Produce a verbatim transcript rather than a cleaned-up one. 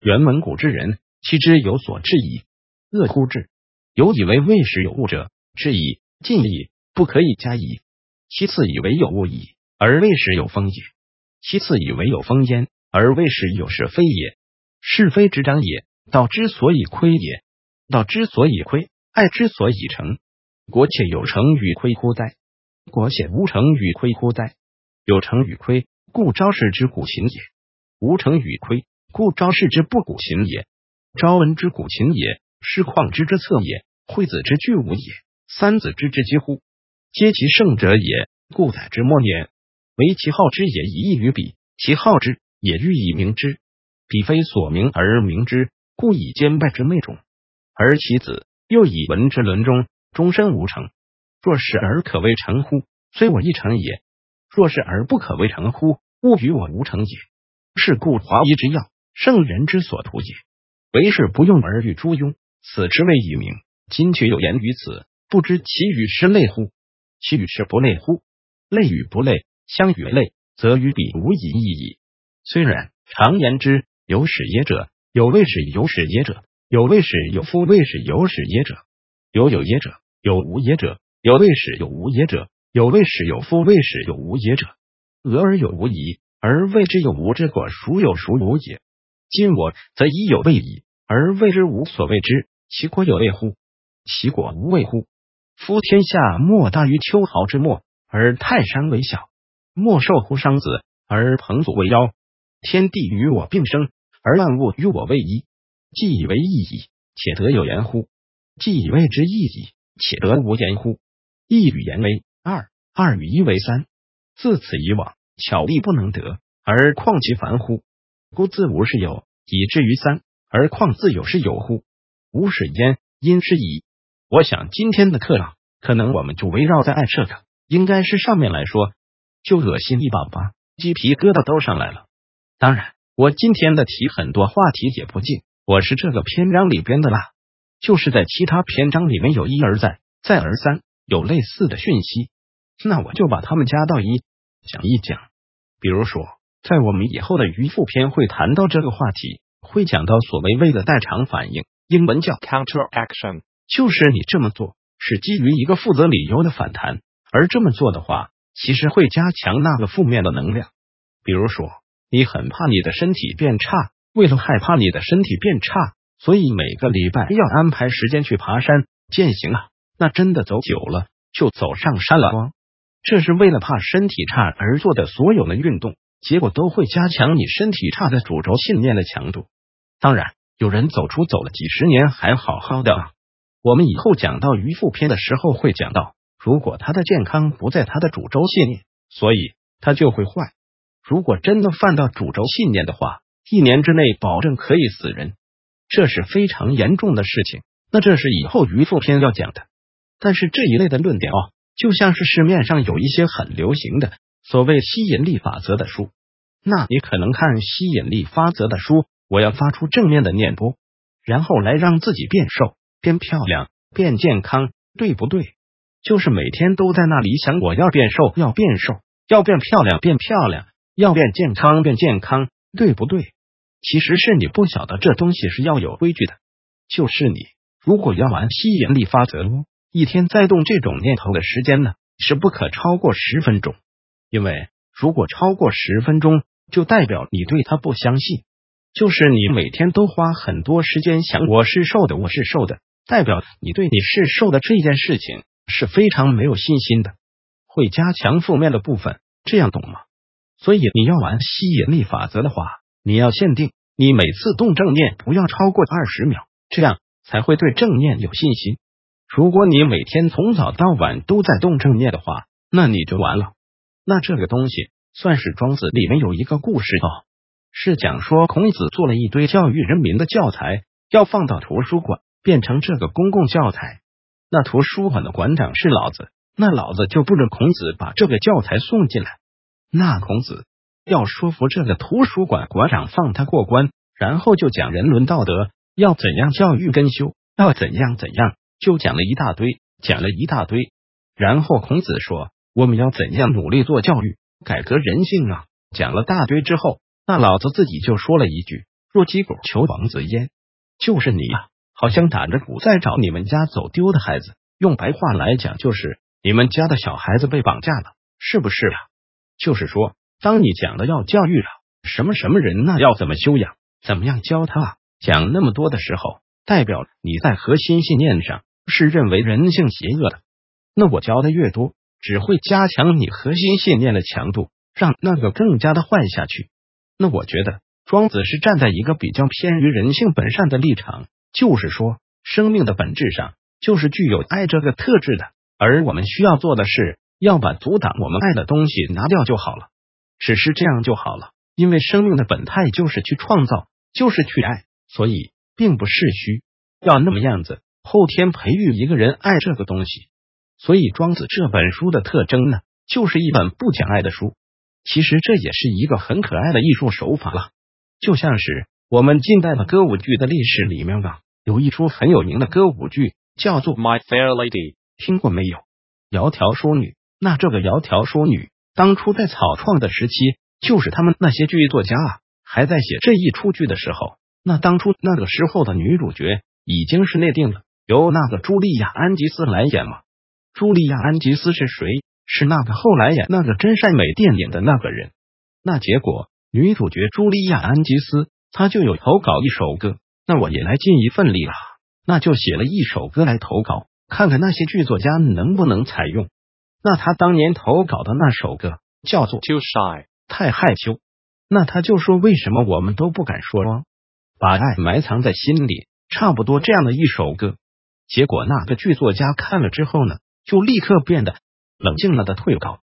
原文古之人，其之有所质疑。恶乎至，有以为未始有物者，质疑尽矣，不可以加矣。其次以为有物矣，而未始有风也；其次以为有风焉，而未始有是非也。是非之长也，道之所以亏也。道之所以亏，爱之所以成。国且有成与亏乎哉？国且无成与亏乎哉？有成与亏，故昭示之古琴也；无成与亏，故昭示之不古琴也。昭文之古琴也，师旷之之策也，惠子之具物也，三子之之几乎，皆其圣者也，故载之末也。唯其好之也以异于彼，其好之也欲以明之。彼非所明而明之，故以兼败之内种。而其子又以文之伦中，终身无成。若是而可谓成乎？虽我亦成也。若是而不可谓成乎？勿与我无成也。是故华夷之要，圣人之所图也。为是不用而欲诸庸，此之谓以明。今却有言于此，不知其与是类乎？其与是不类乎？类与不类，相与类，则与彼无异义矣。虽然，常言之，有始也者，有未始有始也者，有未始有夫未始有始也者，有有也者，有无也者，有未始有无也者，有未始有夫未始有无也者。俄而有无矣，而谓之有无之果孰有孰无也？今我则已有未矣，而谓之无所谓之，其果有谓乎？其果无谓乎？夫天下莫大于秋毫之末，而泰山为小；莫寿乎商子，而彭祖为夭。天地与我并生，而万物与我为一。既以为异矣，且得有言乎？既以谓之异矣，且得无言乎？一与言为二，二与一为三。自此以往，巧力不能得，而况其繁乎？故自无是有，以至于三，而况自有是有乎？无始焉，因是矣。我想今天的课啊，可能我们就围绕在爱这个，应该是上面来说，就恶心一把吧，鸡皮疙瘩都上来了。当然，我今天的题很多话题也不尽，我是这个篇章里边的啦，就是在其他篇章里面有一而再，再而三，有类似的讯息，那我就把它们加到一，讲一讲。比如说，在我们以后的渔父篇会谈到这个话题，会讲到所谓为了代偿反应，英文叫 counteraction， 就是你这么做是基于一个负责理由的反弹，而这么做的话，其实会加强那个负面的能量。比如说，你很怕你的身体变差，为了害怕你的身体变差，所以每个礼拜要安排时间去爬山健行啊，那真的走久了就走上山了。这是为了怕身体差而做的所有的运动，结果都会加强你身体差的主轴信念的强度。当然，有人走出走了几十年还好好的啊。我们以后讲到渔父篇的时候会讲到，如果他的健康不在他的主轴信念，所以他就会坏。如果真的犯到主轴信念的话，一年之内保证可以死人，这是非常严重的事情。那这是以后渔父篇要讲的。但是这一类的论点哦，就像是市面上有一些很流行的所谓吸引力法则的书，那你可能看吸引力法则的书，我要发出正面的念波，然后来让自己变瘦、变漂亮、变健康，对不对？就是每天都在那里想我要变瘦、要变瘦、要变漂亮、变漂亮，要变健康、变健康，对不对？其实是你不晓得这东西是要有规矩的。就是你如果要玩吸引力法则，一天在动这种念头的时间呢，是不可超过十分钟。因为如果超过十分钟，就代表你对它不相信。就是你每天都花很多时间想我是瘦的，我是瘦的，代表你对你是瘦的这件事情是非常没有信心的，会加强负面的部分，这样懂吗？所以你要玩吸引力法则的话，你要限定你每次动正念不要超过二十秒，这样才会对正念有信心。如果你每天从早到晚都在动正念的话，那你就完了。那这个东西算是庄子里面有一个故事哦，是讲说孔子做了一堆教育人民的教材，要放到图书馆变成这个公共教材。那图书馆的馆长是老子，那老子就不准孔子把这个教材送进来。那孔子要说服这个图书馆馆长放他过关，然后就讲人伦道德，要怎样教育根修，要怎样怎样，就讲了一大堆，讲了一大堆。然后孔子说我们要怎样努力做教育，改革人性啊，讲了大堆之后，那老子自己就说了一句， 若击鼓求王子焉，就是你啊，好像打着鼓在找你们家走丢的孩子。用白话来讲，就是你们家的小孩子被绑架了，是不是啊？就是说，当你讲的要教育了什么什么人，那要怎么修养，怎么样教他，讲那么多的时候，代表你在核心信念上是认为人性邪恶的。那我教的越多，只会加强你核心信念的强度，让那个更加的坏下去。那我觉得庄子是站在一个比较偏于人性本善的立场，就是说生命的本质上就是具有爱这个特质的，而我们需要做的是要把阻挡我们爱的东西拿掉就好了，只是这样就好了。因为生命的本态就是去创造，就是去爱，所以并不是需要那么样子后天培育一个人爱这个东西。所以庄子这本书的特征呢，就是一本不讲爱的书。其实这也是一个很可爱的艺术手法了，就像是我们近代的歌舞剧的历史里面吧，有一出很有名的歌舞剧叫做 My Fair Lady， 听过没有？窈窕淑女。那这个窈窕淑女当初在草创的时期，就是他们那些剧作家啊还在写这一出剧的时候，那当初那个时候的女主角已经是内定了，由那个茱莉亚·安吉斯来演嘛。茱莉亚·安吉斯是谁？是那个后来演那个真善美电影的那个人。那结果女主角茱莉亚·安吉斯她就有投稿一首歌，那我也来尽一份力了，那就写了一首歌来投稿，看看那些剧作家能不能采用。那他当年投稿的那首歌叫做 Too Shy， 太害羞。那他就说为什么我们都不敢说，把爱埋藏在心里，差不多这样的一首歌。结果那个剧作家看了之后呢，就立刻变得冷静了的退稿，